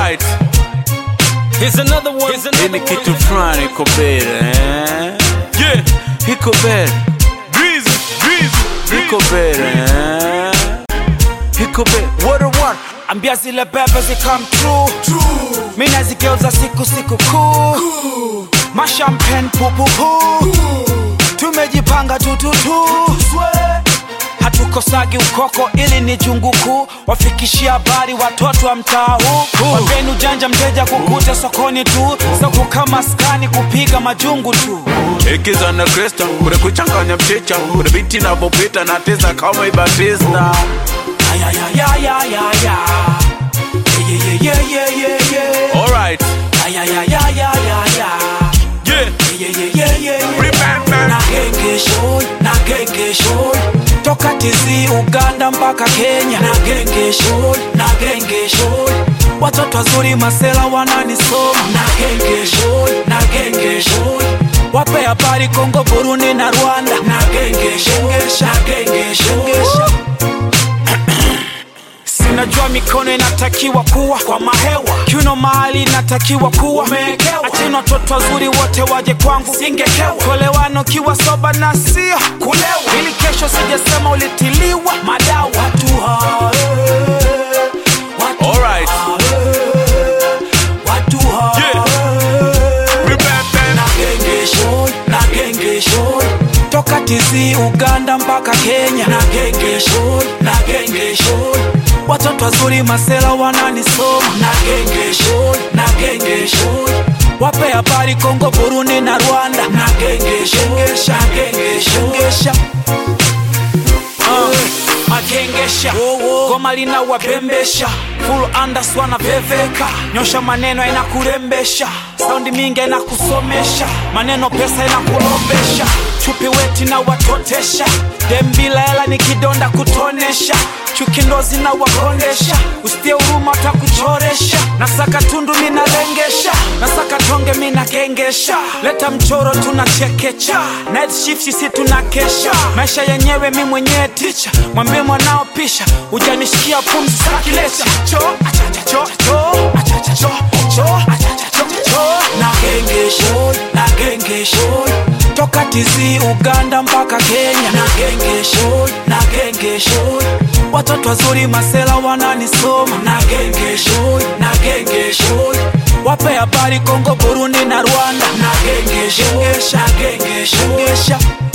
Alright, here's another one. Ini kitu fulani iko bere, yeah, iko bere. Breezy, iko bere, iko bere. What a one. Ambia zile bebe zi come true. Mina zigeuza siku cool. Ma champagne pu. Tumejipanga tu. Hatukosagi ukoko ili ni jungu kuu. Wafikishia habari watoto wa mtaa huu. Wapeni ujanja mteja kukuta sokoni tu. Soko kama skani kupiga majungu tu. Ikiza na Krista, kule kuchanganya mchicha. Kule biti na bopita na tisa kama Ibatista. Yeah. Alright. Yeah. Remember. Na genge show. Toka tizi Uganda mpaka Kenya. Na genge show. Watoto wazuri masela wananisoma. Na genge show. Wape habari Kongo, Burundi na Rwanda. Na genge show. Sinajua mikono inatakiwa kuwa kwa mahewa. Kiuno mahali inatakiwa kuwa umeekewa. Acheni watoto wazuri wote waje kwangu. Singekewa kolewano kiwa soba na sio kulewa. Ili kesho sijasema ulitiliwa madawa. Alright. Yeah. Remember. Na genge show. Toka tizi Uganda mpaka Kenya. Na genge show. Watoto wazuri masela wananisoma. Na genge show. Wape habari Kongo, Burundi na Rwanda. Na genge show. Magengesha goma lina wabembesha. Full andas wana veveka. Nyosha maneno inakurembesha. Sound mingi inakusomesha. Maneno pesa inakulombesha. Chupi weti na watotesha. Dembila hela ni kidonda kutonesha. Chuki ndo zina wakondesha. Usitie huruma utakuchoresha. Nasaka tundu mina lengesha. Nasaka tonge mina gengesha. Leta mchoro tunachekecha. Night shift sisi tunakesha. Maisha yenyewe mi mwenyewe ticha. Mwambie mwanao pisha. Ujanishikia pumzi sakilecha. Na genge show. Toka tizi Uganda mpaka Kenya. Na genge show. Watoto wazuri masela wananisoma. Na genge show. Wape habari Kongo, Burundi na Rwanda. Na genge show.